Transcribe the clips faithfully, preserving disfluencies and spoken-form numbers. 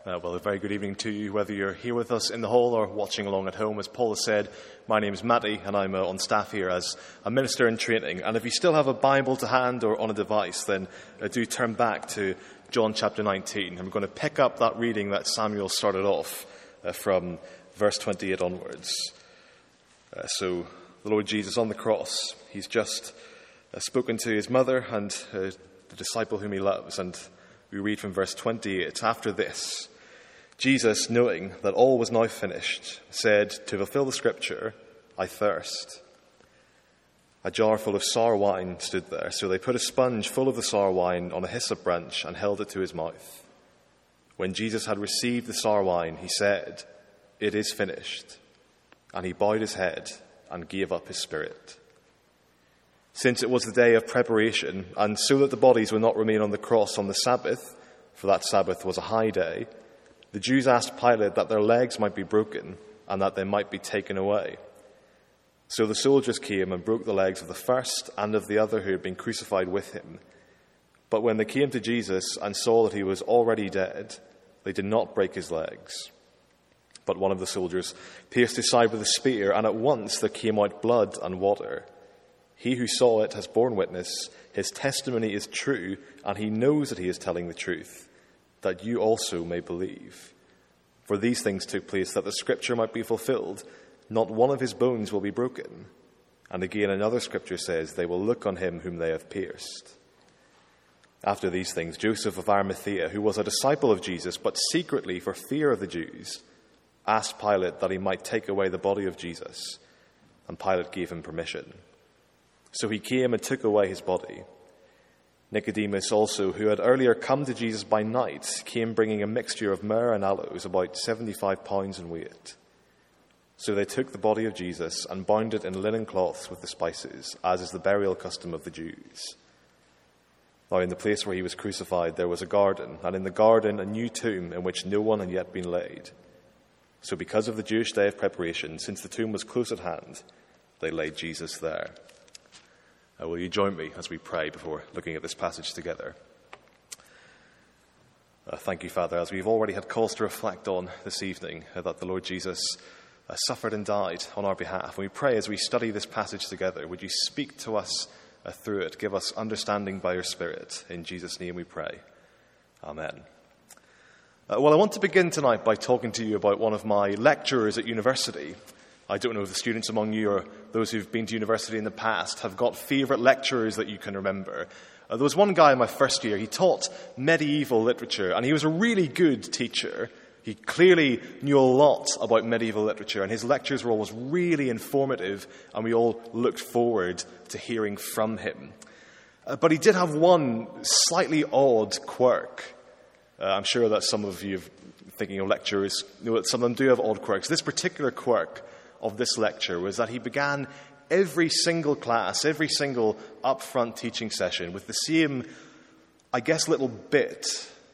Uh, well, a very good evening to you, whether you're here with us in the hall or watching along at home. As Paul has said, my name is Matty, and I'm uh, on staff here as a minister in training. And if you still have a Bible to hand or on a device, then uh, do turn back to John chapter nineteen. And we're going to pick up that reading that Samuel started off uh, from verse twenty-eight onwards. Uh, so, the Lord Jesus on the cross, he's just uh, spoken to his mother and uh, the disciple whom he loves. And we read from verse twenty-eight, after this, Jesus, knowing that all was now finished, said, to fulfill the scripture, I thirst. A jar full of sour wine stood there, so they put a sponge full of the sour wine on a hyssop branch and held it to his mouth. When Jesus had received the sour wine, he said, it is finished. And he bowed his head and gave up his spirit. Since it was the day of preparation, and so that the bodies would not remain on the cross on the Sabbath, for that Sabbath was a high day, the Jews asked Pilate that their legs might be broken and that they might be taken away. So the soldiers came and broke the legs of the first and of the other who had been crucified with him. But when they came to Jesus and saw that he was already dead, they did not break his legs. But one of the soldiers pierced his side with a spear, and at once there came out blood and water. He who saw it has borne witness. His testimony is true, and he knows that he is telling the truth, that you also may believe. For these things took place that the scripture might be fulfilled. Not one of his bones will be broken. And again another scripture says, they will look on him whom they have pierced. After these things, Joseph of Arimathea, who was a disciple of Jesus, but secretly for fear of the Jews, asked Pilate that he might take away the body of Jesus. And Pilate gave him permission. So he came and took away his body. Nicodemus also, who had earlier come to Jesus by night, came bringing a mixture of myrrh and aloes, about seventy-five pounds in weight. So they took the body of Jesus and bound it in linen cloths with the spices, as is the burial custom of the Jews. Now in the place where he was crucified there was a garden, and in the garden a new tomb in which no one had yet been laid. So because of the Jewish day of preparation, since the tomb was close at hand, they laid Jesus there. Uh, will you join me as we pray before looking at this passage together? Uh, thank you, Father, as we've already had cause to reflect on this evening, uh, that the Lord Jesus uh, suffered and died on our behalf. And we pray as we study this passage together, would you speak to us uh, through it, give us understanding by your Spirit. In Jesus' name we pray. Amen. Uh, well, I want to begin tonight by talking to you about one of my lecturers at university. I don't know if the students among you or those who've been to university in the past have got favourite lecturers that you can remember. Uh, there was one guy in my first year, he taught medieval literature, and he was a really good teacher. He clearly knew a lot about medieval literature, and his lectures were always really informative, and we all looked forward to hearing from him. Uh, but he did have one slightly odd quirk. Uh, I'm sure that some of you, thinking of lecturers, know that some of them do have odd quirks. This particular quirk of this lecture was that he began every single class, every single upfront teaching session with the same, I guess, little bit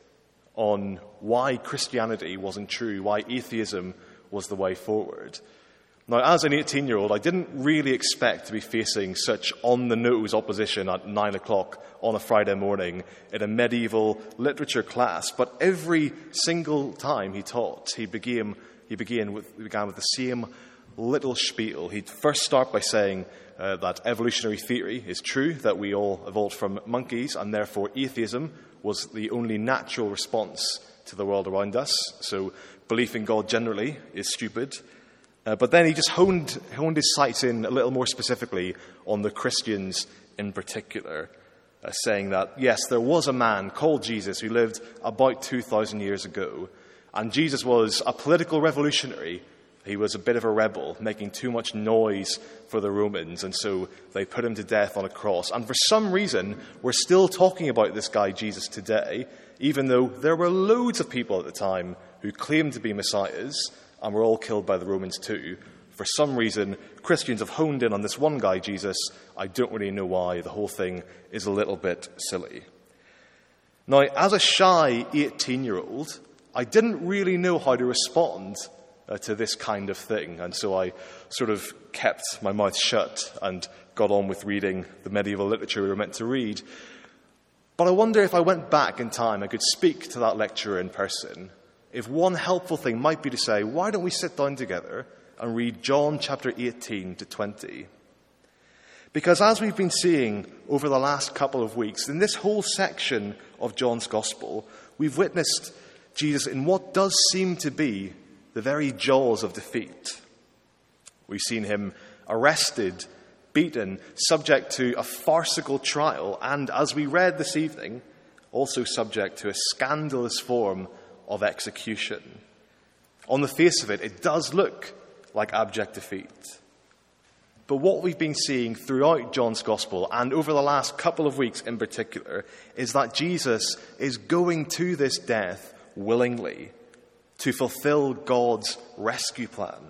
on why Christianity wasn't true, why atheism was the way forward. Now, as an eighteen-year-old, I didn't really expect to be facing such on-the-nose opposition at nine o'clock on a Friday morning in a medieval literature class, but every single time he taught, he began, he began, with, he began with the same little spiel. He'd first start by saying uh, that evolutionary theory is true, that we all evolved from monkeys, and therefore atheism was the only natural response to the world around us. So belief in God generally is stupid. Uh, but then he just honed, honed his sights in a little more specifically on the Christians in particular, uh, saying that, yes, there was a man called Jesus who lived about two thousand years ago, and Jesus was a political revolutionary. He was a bit of a rebel, making too much noise for the Romans, and so they put him to death on a cross. And for some reason, we're still talking about this guy Jesus today, even though there were loads of people at the time who claimed to be messiahs, and were all killed by the Romans too. For some reason, Christians have honed in on this one guy, Jesus. I don't really know why. The whole thing is a little bit silly. Now, as a shy eighteen-year-old, I didn't really know how to respond Uh, to this kind of thing. And so I sort of kept my mouth shut and got on with reading the medieval literature we were meant to read. But I wonder if I went back in time, I could speak to that lecturer in person. if one helpful thing might be to say, why don't we sit down together and read John chapter eighteen to twenty? Because as we've been seeing over the last couple of weeks, in this whole section of John's Gospel, we've witnessed Jesus in what does seem to be the very jaws of defeat. We've seen him arrested, beaten, subject to a farcical trial, and as we read this evening, also subject to a scandalous form of execution. On the face of it, it does look like abject defeat. But what we've been seeing throughout John's Gospel, and over the last couple of weeks in particular, is that Jesus is going to this death willingly to fulfill God's rescue plan.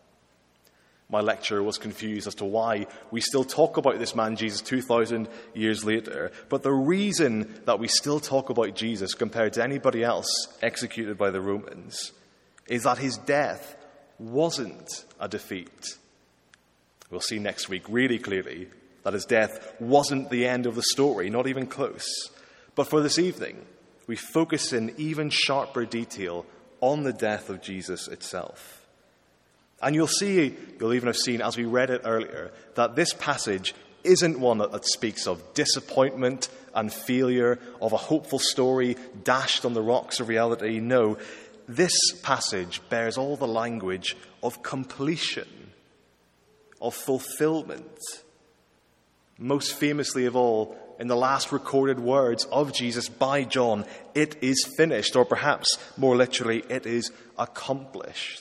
My lecturer was confused as to why we still talk about this man Jesus two thousand years later. But the reason that we still talk about Jesus compared to anybody else executed by the Romans is that his death wasn't a defeat. We'll see next week really clearly that his death wasn't the end of the story, not even close. But for this evening, we focus in even sharper detail on the death of Jesus itself. And you'll see, you'll even have seen as we read it earlier, that this passage isn't one that, that speaks of disappointment and failure, of a hopeful story dashed on the rocks of reality. No, this passage bears all the language of completion, of fulfillment. Most famously of all, in the last recorded words of Jesus by John, it is finished, or perhaps more literally, it is accomplished.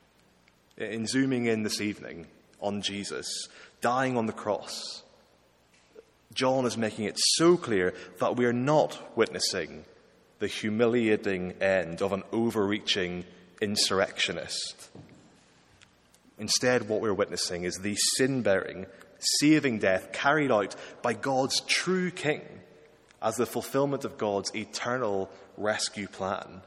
In zooming in this evening on Jesus dying on the cross, John is making it so clear that we are not witnessing the humiliating end of an overreaching insurrectionist. Instead, what we're witnessing is the sin-bearing, saving death carried out by God's true King as the fulfillment of God's eternal rescue plan.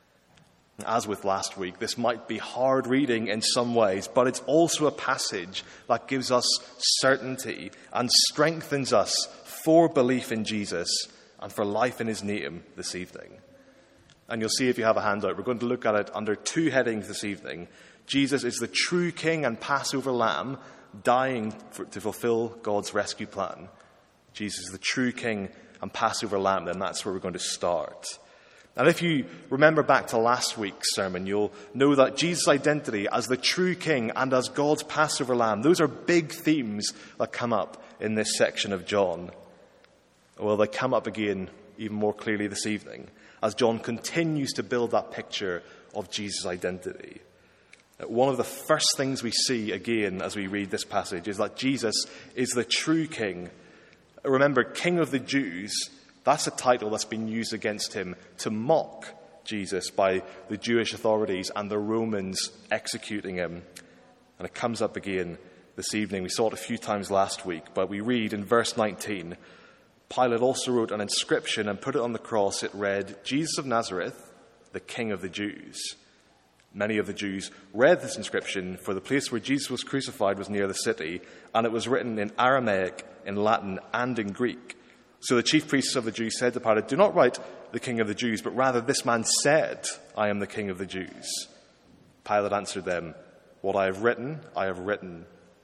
As with last week, this might be hard reading in some ways, but it's also a passage that gives us certainty and strengthens us for belief in Jesus and for life in his name this evening. And you'll see if you have a handout, we're going to look at it under two headings this evening. Jesus is the true King and Passover Lamb, dying for, to fulfill God's rescue plan. Jesus is the true King and Passover Lamb, then that's where we're going to start. And if you remember back to last week's sermon, you'll know that Jesus' identity as the true King and as God's Passover Lamb, those are big themes that come up in this section of John. Well, they come up again even more clearly this evening as John continues to build that picture of Jesus' identity. One of the first things we see again as we read this passage is that Jesus is the true King. Remember, King of the Jews, that's a title that's been used against him to mock Jesus by the Jewish authorities and the Romans executing him. And it comes up again this evening. We saw it a few times last week, but we read in verse nineteen, Pilate also wrote an inscription and put it on the cross. It read, Jesus of Nazareth, the King of the Jews. Many of the Jews read this inscription, for the place where Jesus was crucified was near the city, and it was written in Aramaic, in Latin, and in Greek. So the chief priests of the Jews said to Pilate, do not write the King of the Jews, but rather this man said, I am the King of the Jews. Pilate answered them, what I have written, I have written.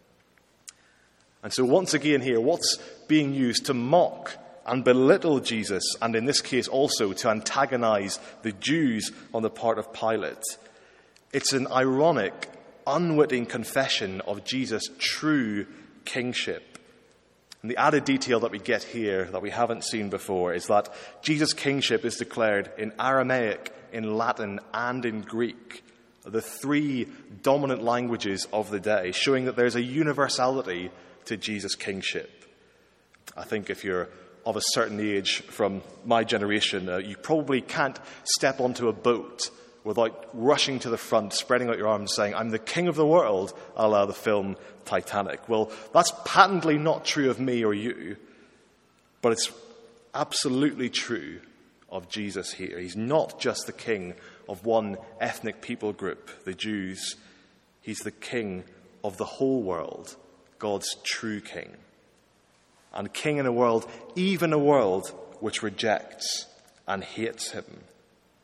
And so once again here, what's being used to mock and belittle Jesus, and in this case also to antagonize the Jews on the part of Pilate? It's an ironic, unwitting confession of Jesus' true kingship. And the added detail that we get here that we haven't seen before is that Jesus' kingship is declared in Aramaic, in Latin, and in Greek, the three dominant languages of the day, showing that there's a universality to Jesus' kingship. I think if you're of a certain age from my generation, uh, you probably can't step onto a boat without rushing to the front, spreading out your arms, saying, I'm the king of the world, a la the film Titanic. Well, that's patently not true of me or you, but it's absolutely true of Jesus here. He's not just the king of one ethnic people group, the Jews. He's the king of the whole world, God's true king. And king in a world, even a world which rejects and hates him.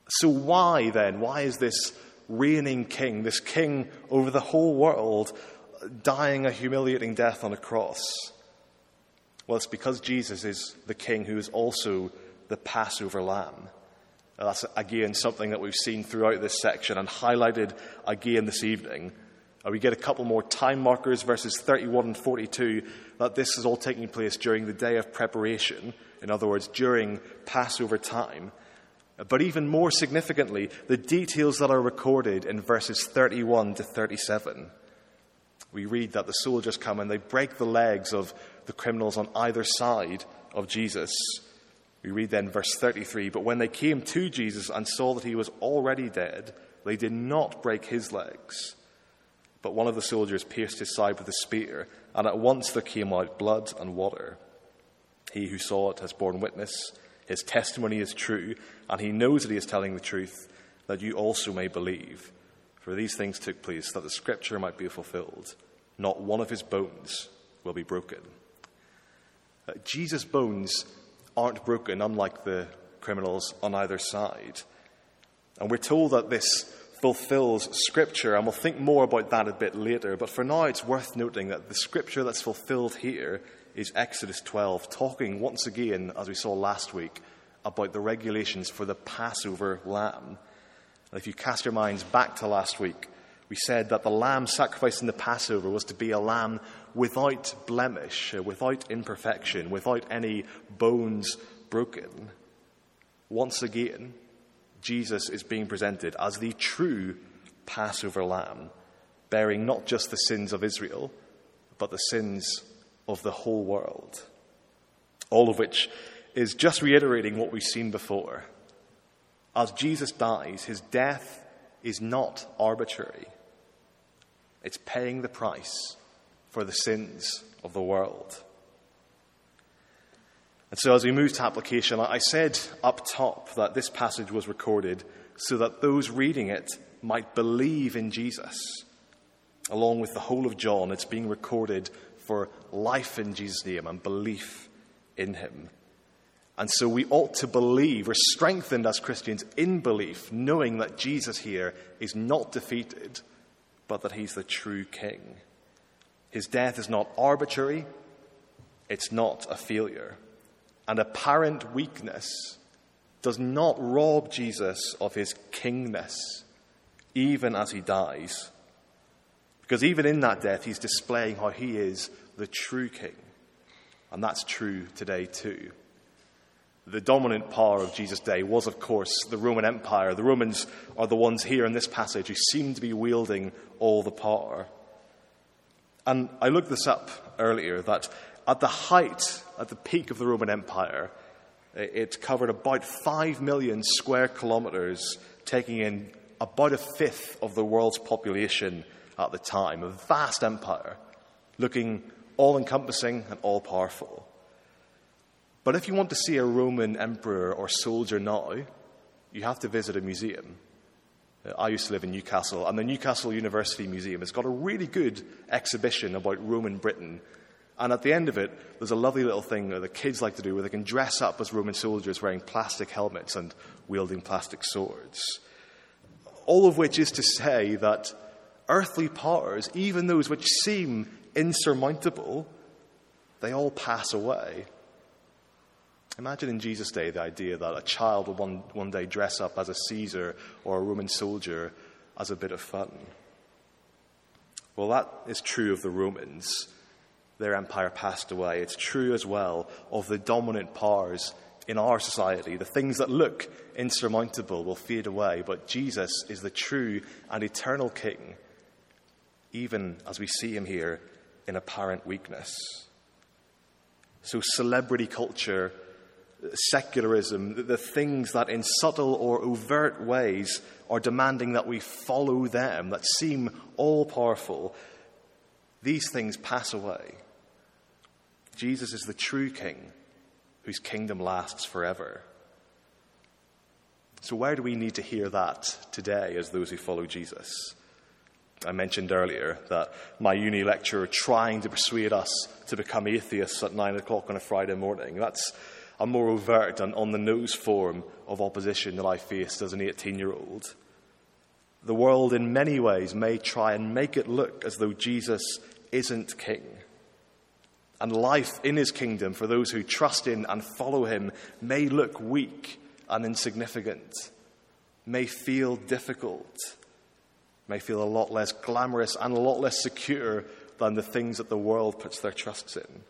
So why then, why is this reigning king, this king over the whole world, dying a humiliating death on a cross? Well, it's because Jesus is the king who is also the Passover lamb. Now, that's, again, something that we've seen throughout this section and highlighted again this evening. Uh, we get a couple more time markers, verses thirty-one and forty-two, that this is all taking place during the day of preparation. In other words, during Passover time. But even more significantly, the details that are recorded in verses thirty-one to thirty-seven. We read that the soldiers come and they break the legs of the criminals on either side of Jesus. We read then verse thirty-three, but when they came to Jesus and saw that he was already dead, they did not break his legs. But one of the soldiers pierced his side with a spear, and at once there came out blood and water. He who saw it has borne witness. His testimony is true, and he knows that he is telling the truth, that you also may believe. For these things took place, that the scripture might be fulfilled. Not one of his bones will be broken. Uh, Jesus' bones aren't broken, unlike the criminals on either side. And we're told that this fulfills scripture, and we'll think more about that a bit later. But for now, it's worth noting that the scripture that's fulfilled here is Exodus twelve, talking once again, as we saw last week, about the regulations for the Passover lamb. And if you cast your minds back to last week, we said that the lamb sacrificed in the Passover was to be a lamb without blemish, without imperfection, without any bones broken. Once again, Jesus is being presented as the true Passover lamb, bearing not just the sins of Israel, but the sins of the whole world. All of which is just reiterating what we've seen before. As Jesus dies, his death is not arbitrary. It's paying the price for the sins of the world. And so as we move to application, I said up top that this passage was recorded so that those reading it might believe in Jesus. Along with the whole of John, it's being recorded for life in Jesus' name and belief in him. And so we ought to believe, we're strengthened as Christians in belief, knowing that Jesus here is not defeated, but that he's the true king. His death is not arbitrary, it's not a failure. And apparent weakness does not rob Jesus of his kingness, even as he dies. Because even in that death, he's displaying how he is the true king. And that's true today too. The dominant power of Jesus' day was, of course, the Roman Empire. The Romans are the ones here in this passage who seem to be wielding all the power. And I looked this up earlier, that at the height, at the peak of the Roman Empire, it covered about five million square kilometers, taking in about a fifth of the world's population at the time. A vast empire, looking all-encompassing and all-powerful. But if you want to see a Roman emperor or soldier now, you have to visit a museum. I used to live in Newcastle, and the Newcastle University Museum has got a really good exhibition about Roman Britain. And at the end of it, there's a lovely little thing that the kids like to do where they can dress up as Roman soldiers wearing plastic helmets and wielding plastic swords. All of which is to say that earthly powers, even those which seem insurmountable, they all pass away. Imagine in Jesus' day the idea that a child would one, one day dress up as a Caesar or a Roman soldier as a bit of fun. Well, that is true of the Romans. Their empire passed away. It's true as well of the dominant powers in our society. The things that look insurmountable will fade away, but Jesus is the true and eternal king, even as we see him here in apparent weakness. So celebrity culture, secularism, the things that in subtle or overt ways are demanding that we follow them, that seem all-powerful, these things pass away. Jesus is the true king whose kingdom lasts forever. So where do we need to hear that today as those who follow Jesus? I mentioned earlier that my uni lecturer trying to persuade us to become atheists at nine o'clock on a Friday morning. That's, a more overt and on-the-nose form of opposition that I faced as an eighteen-year-old. The world in many ways may try and make it look as though Jesus isn't king. And life in his kingdom, for those who trust in and follow him, may look weak and insignificant, may feel difficult, may feel a lot less glamorous and a lot less secure than the things that the world puts their trusts in.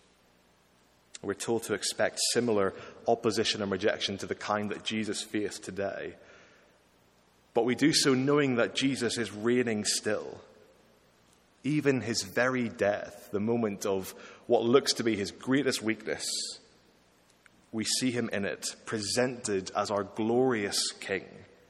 We're told to expect similar opposition and rejection to the kind that Jesus faced today. But we do so knowing that Jesus is reigning still. Even his very death, the moment of what looks to be his greatest weakness, we see him in it, presented as our glorious king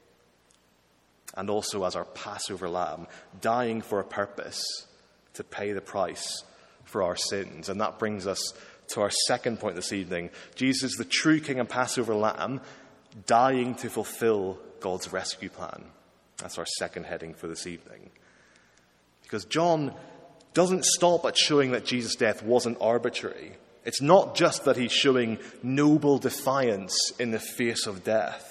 and also as our Passover lamb, dying for a purpose, to pay the price for our sins. And that brings us to our second point this evening. Jesus, the true king and Passover lamb, dying to fulfill God's rescue plan. That's our second heading for this evening. Because John doesn't stop at showing that Jesus' death wasn't arbitrary. It's not just that he's showing noble defiance in the face of death.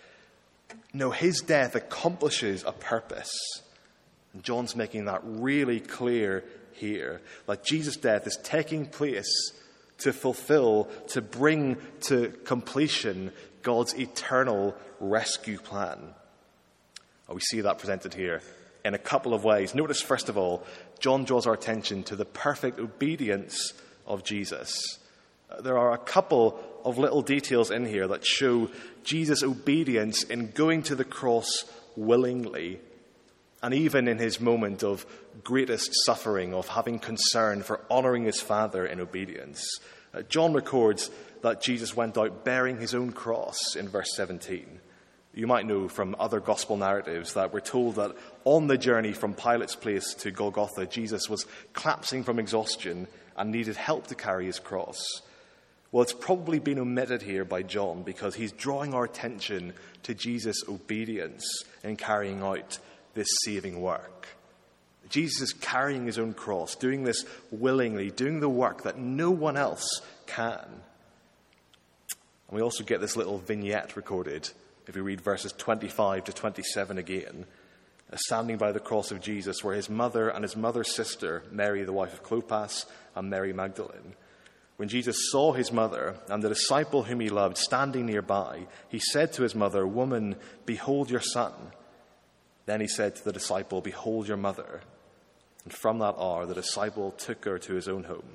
No, his death accomplishes a purpose. And John's making that really clear here. That Jesus' death is taking place to fulfill, to bring to completion God's eternal rescue plan. And we see that presented here in a couple of ways. Notice, first of all, John draws our attention to the perfect obedience of Jesus. There are a couple of little details in here that show Jesus' obedience in going to the cross willingly, and even in his moment of greatest suffering, of having concern for honoring his Father in obedience. Uh, John records that Jesus went out bearing his own cross in verse seventeen. You might know from other gospel narratives that we're told that on the journey from Pilate's place to Golgotha, Jesus was collapsing from exhaustion and needed help to carry his cross. Well, it's probably been omitted here by John because he's drawing our attention to Jesus' obedience in carrying out this saving work. Jesus is carrying his own cross, doing this willingly, doing the work that no one else can. And we also get this little vignette recorded if we read verses twenty-five to twenty-seven again. Standing by the cross of Jesus were his mother and his mother's sister, Mary, the wife of Clopas, and Mary Magdalene. When Jesus saw his mother and the disciple whom he loved standing nearby, he said to his mother, "Woman, behold your son." Then he said to the disciple, "Behold your mother." And from that hour, the disciple took her to his own home.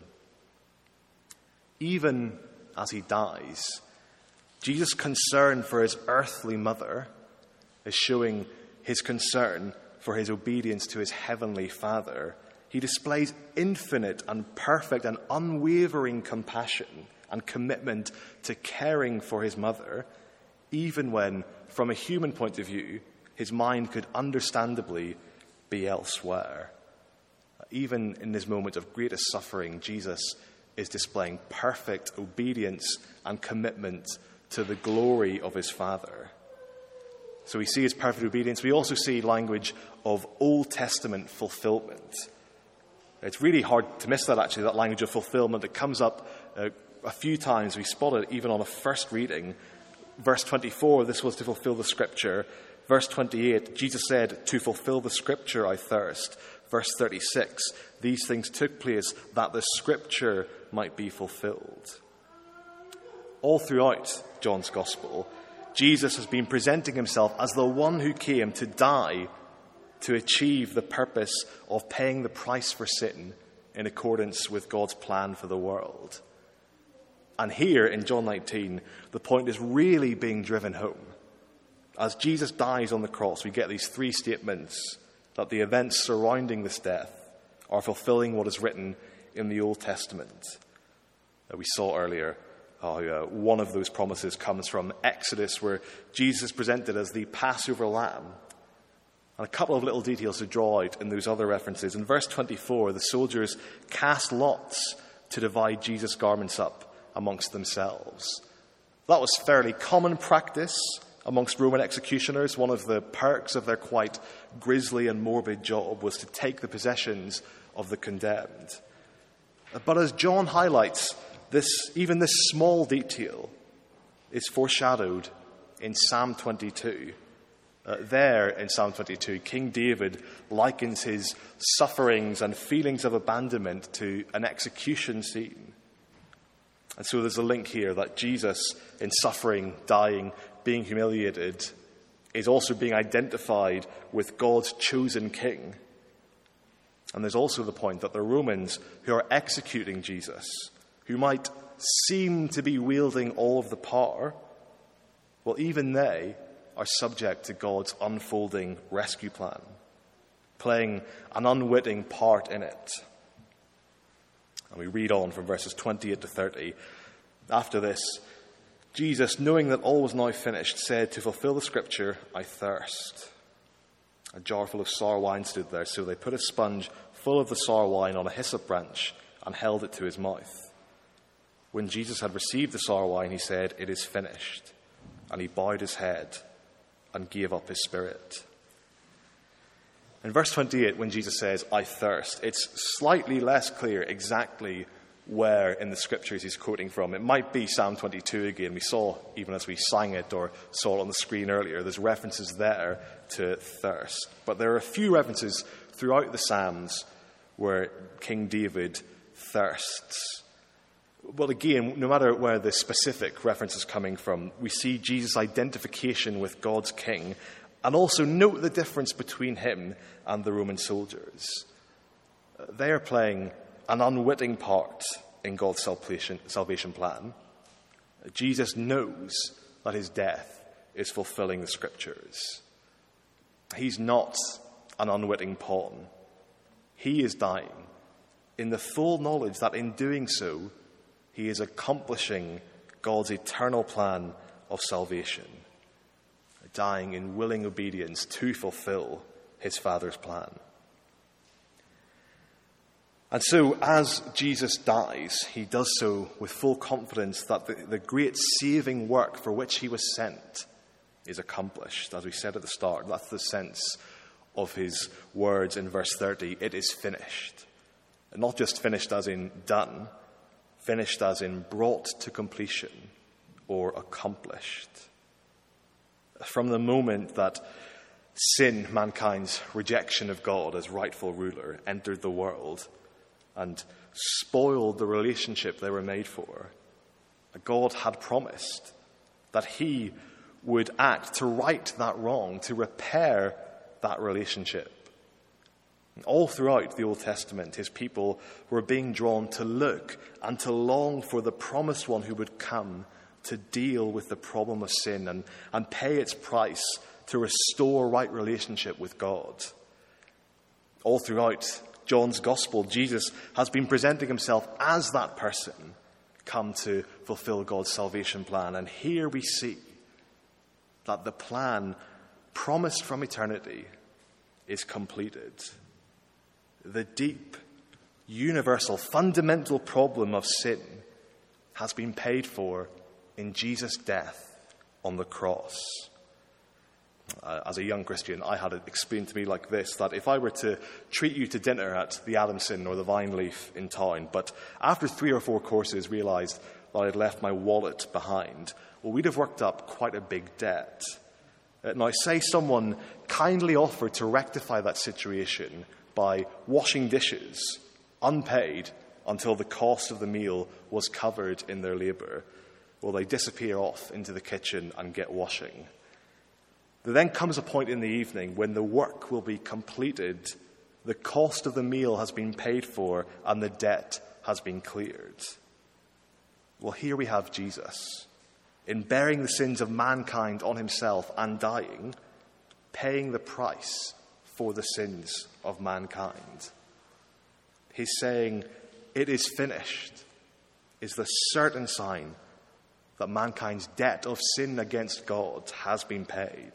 Even as he dies, Jesus' concern for his earthly mother is showing his concern for his obedience to his heavenly Father. He displays infinite and perfect and unwavering compassion and commitment to caring for his mother, even when, from a human point of view, his mind could understandably be elsewhere. Even in this moment of greatest suffering, Jesus is displaying perfect obedience and commitment to the glory of his Father. So we see his perfect obedience. We also see language of Old Testament fulfillment. It's really hard to miss that, actually, that language of fulfillment. It comes up uh, a few times. We spot it even on a first reading. Verse twenty-four, this was to fulfill the scripture. Verse twenty-eight, Jesus said, "To fulfill the scripture I thirst." Verse thirty-six, these things took place that the scripture might be fulfilled. All throughout John's gospel, Jesus has been presenting himself as the one who came to die to achieve the purpose of paying the price for sin in accordance with God's plan for the world. And here in John nineteen, the point is really being driven home. As Jesus dies on the cross, we get these three statements that the events surrounding this death are fulfilling what is written in the Old Testament. That we saw earlier how uh, one of those promises comes from Exodus, where Jesus is presented as the Passover lamb. And a couple of little details to draw out in those other references. In verse twenty-four, the soldiers cast lots to divide Jesus' garments up amongst themselves. That was fairly common practice amongst Roman executioners. One of the perks of their quite grisly and morbid job was to take the possessions of the condemned. But as John highlights, this, even this small detail is foreshadowed in Psalm twenty-two. Uh, there in Psalm twenty-two, King David likens his sufferings and feelings of abandonment to an execution scene. And so there's a link here that Jesus, in suffering, dying, being humiliated, is also being identified with God's chosen king. And there's also the point that the Romans who are executing Jesus, who might seem to be wielding all of the power, well, even they are subject to God's unfolding rescue plan, playing an unwitting part in it. And we read on from verses twenty-eight to thirty. After this, Jesus, knowing that all was now finished, said, to fulfill the scripture, I thirst. A jar full of sour wine stood there, so they put a sponge full of the sour wine on a hyssop branch and held it to his mouth. When Jesus had received the sour wine, he said, it is finished. And he bowed his head and gave up his spirit. In verse twenty-eight, when Jesus says, I thirst, it's slightly less clear exactly where in the scriptures he's quoting from. It might be Psalm twenty-two again. We saw, even as we sang it or saw it on the screen earlier, there's references there to thirst. But there are a few references throughout the Psalms where King David thirsts. Well, again, no matter where the specific reference is coming from, we see Jesus' identification with God's king, and also note the difference between him and the Roman soldiers. They are playing an unwitting part in God's salvation, salvation plan. Jesus knows that his death is fulfilling the scriptures. He's not an unwitting pawn. He is dying in the full knowledge that in doing so, he is accomplishing God's eternal plan of salvation, dying in willing obedience to fulfill his Father's plan. And so, as Jesus dies, he does so with full confidence that the, the great saving work for which he was sent is accomplished. As we said at the start, that's the sense of his words in verse thirty. It is finished. And not just finished as in done, finished as in brought to completion or accomplished. From the moment that sin, mankind's rejection of God as rightful ruler, entered the world and spoiled the relationship they were made for, God had promised that he would act to right that wrong, to repair that relationship. All throughout the Old Testament, his people were being drawn to look and to long for the promised one who would come to deal with the problem of sin and, and pay its price to restore right relationship with God. All throughout John's Gospel, Jesus has been presenting himself as that person come to fulfill God's salvation plan. And here we see that the plan promised from eternity is completed. The deep, universal, fundamental problem of sin has been paid for in Jesus' death on the cross. Uh, as a young Christian, I had it explained to me like this, that if I were to treat you to dinner at the Adamson or the Vine Leaf in town, but after three or four courses realised that I had left my wallet behind, well, we'd have worked up quite a big debt. Uh, now, say someone kindly offered to rectify that situation by washing dishes, unpaid, until the cost of the meal was covered in their labour. Well, they disappear off into the kitchen and get washing. There then comes a point in the evening when the work will be completed, the cost of the meal has been paid for, and the debt has been cleared. Well, here we have Jesus, in bearing the sins of mankind on himself and dying, paying the price for the sins of mankind. He's saying, it is finished, is the certain sign that mankind's debt of sin against God has been paid.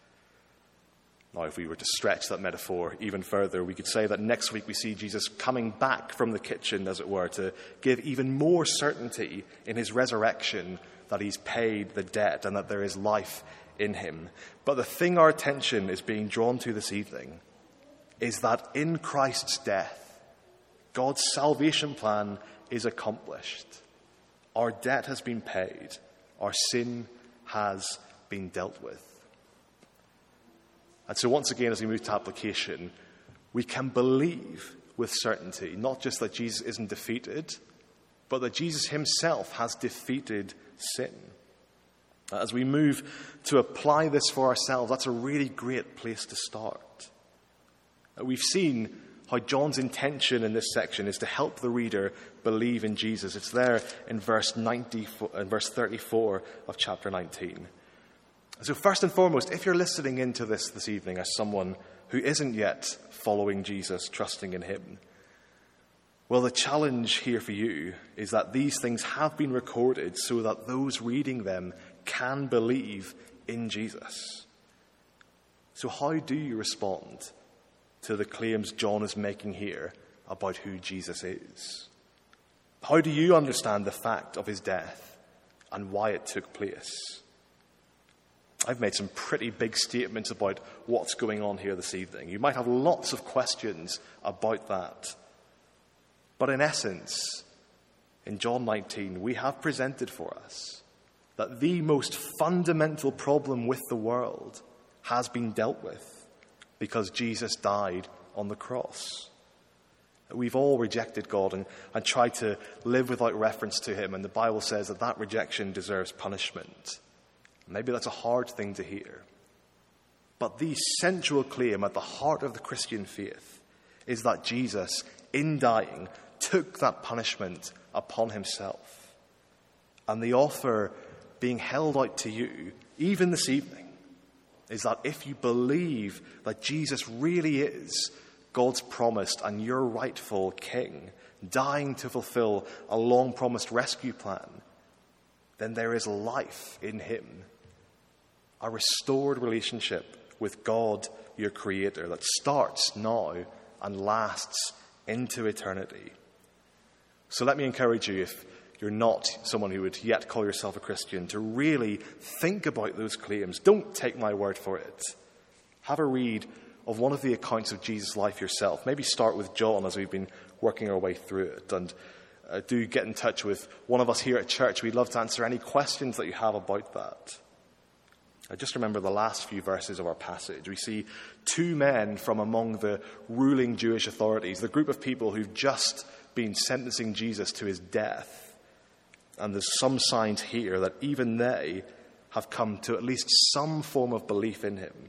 Now, if we were to stretch that metaphor even further, we could say that next week we see Jesus coming back from the kitchen, as it were, to give even more certainty in his resurrection that he's paid the debt and that there is life in him. But the thing our attention is being drawn to this evening is that in Christ's death, God's salvation plan is accomplished. Our debt has been paid. Our sin has been dealt with. And so once again, as we move to application, we can believe with certainty, not just that Jesus isn't defeated, but that Jesus himself has defeated sin. As we move to apply this for ourselves, that's a really great place to start. We've seen how John's intention in this section is to help the reader believe in Jesus. It's there in verse ninety, in verse thirty-four of chapter nineteen. So first and foremost, if you're listening into this this evening as someone who isn't yet following Jesus, trusting in him, well, the challenge here for you is that these things have been recorded so that those reading them can believe in Jesus. So how do you respond to the claims John is making here about who Jesus is? How do you understand the fact of his death and why it took place? I've made some pretty big statements about what's going on here this evening. You might have lots of questions about that. But in essence, in John nineteen, we have presented for us that the most fundamental problem with the world has been dealt with because Jesus died on the cross. We've all rejected God and, and tried to live without reference to him, and the Bible says that that rejection deserves punishment. Maybe that's a hard thing to hear. But the central claim at the heart of the Christian faith is that Jesus, in dying, took that punishment upon himself. And the offer being held out to you, even this evening, is that if you believe that Jesus really is God's promised and your rightful king, dying to fulfill a long-promised rescue plan, then there is life in him. A restored relationship with God, your creator, that starts now and lasts into eternity. So let me encourage you, if you're not someone who would yet call yourself a Christian, to really think about those claims. Don't take my word for it. Have a read of one of the accounts of Jesus' life yourself. Maybe start with John as we've been working our way through it. And uh, do get in touch with one of us here at church. We'd love to answer any questions that you have about that. Uh, just remember the last few verses of our passage. We see two men from among the ruling Jewish authorities, the group of people who've just been sentencing Jesus to his death. And there's some signs here that even they have come to at least some form of belief in him.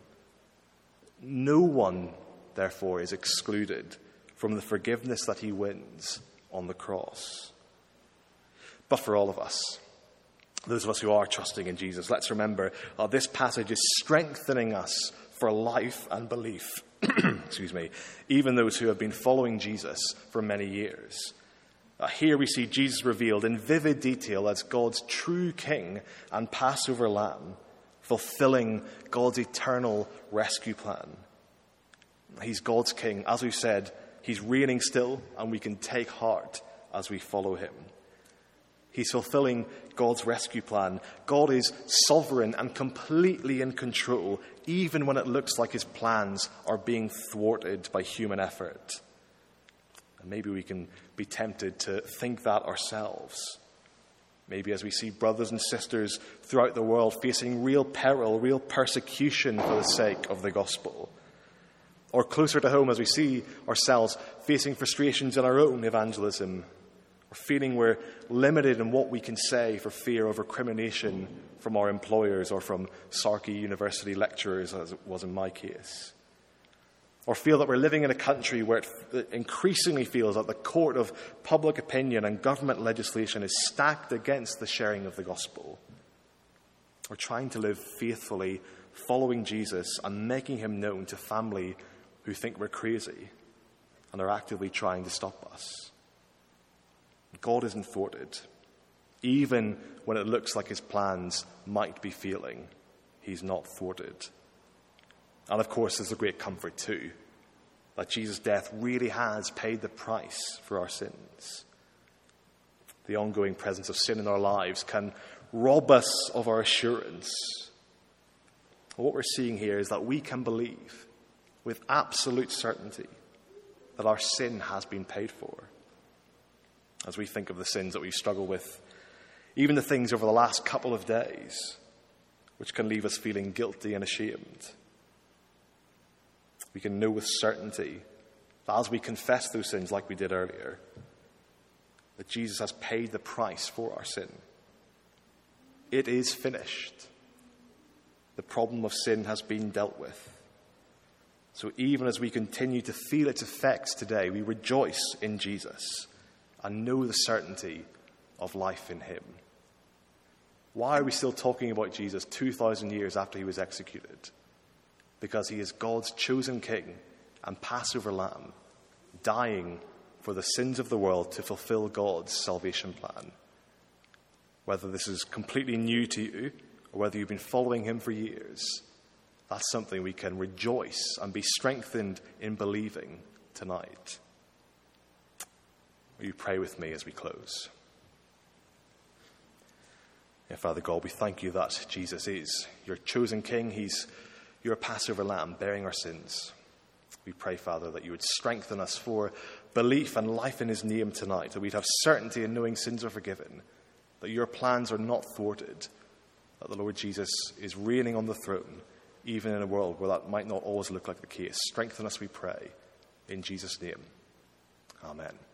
No one, therefore, is excluded from the forgiveness that he wins on the cross. But for all of us, those of us who are trusting in Jesus, let's remember uh, this passage is strengthening us for life and belief. Excuse me. Even those who have been following Jesus for many years. Uh, here we see Jesus revealed in vivid detail as God's true King and Passover Lamb, fulfilling God's eternal rescue plan. He's God's King. As we've said, he's reigning still, and we can take heart as we follow him. He's fulfilling God's rescue plan. God is sovereign and completely in control, even when it looks like his plans are being thwarted by human effort. And maybe we can be tempted to think that ourselves. Maybe as we see brothers and sisters throughout the world facing real peril, real persecution for the sake of the gospel. Or closer to home as we see ourselves facing frustrations in our own evangelism, or feeling we're limited in what we can say for fear of recrimination from our employers or from Sarky University lecturers, as it was in my case. Or feel that we're living in a country where it increasingly feels that the court of public opinion and government legislation is stacked against the sharing of the gospel. Or trying to live faithfully, following Jesus and making him known to family who think we're crazy and are actively trying to stop us. God isn't thwarted. Even when it looks like his plans might be failing, he's not thwarted. And of course, there's a great comfort too, that Jesus' death really has paid the price for our sins. The ongoing presence of sin in our lives can rob us of our assurance. What we're seeing here is that we can believe with absolute certainty that our sin has been paid for. As we think of the sins that we struggle with even the things over the last couple of days which can leave us feeling guilty and ashamed. We can know with certainty that as we confess those sins like we did earlier, that Jesus has paid the price for our sin. It is finished. The problem of sin has been dealt with. So even as we continue to feel its effects today, we rejoice in Jesus and know the certainty of life in him. Why are we still talking about Jesus two thousand years after he was executed? Because he is God's chosen king and Passover lamb, dying for the sins of the world to fulfill God's salvation plan. Whether this is completely new to you or whether you've been following him for years, that's something we can rejoice and be strengthened in believing tonight. Will you pray with me as we close? Yeah, Father God, we thank you that Jesus is your chosen king. He's your Passover lamb bearing our sins. We pray, Father, that you would strengthen us for belief and life in his name tonight, that we'd have certainty in knowing sins are forgiven, that your plans are not thwarted, that the Lord Jesus is reigning on the throne, even in a world where that might not always look like the case. Strengthen us, we pray, in Jesus' name. Amen.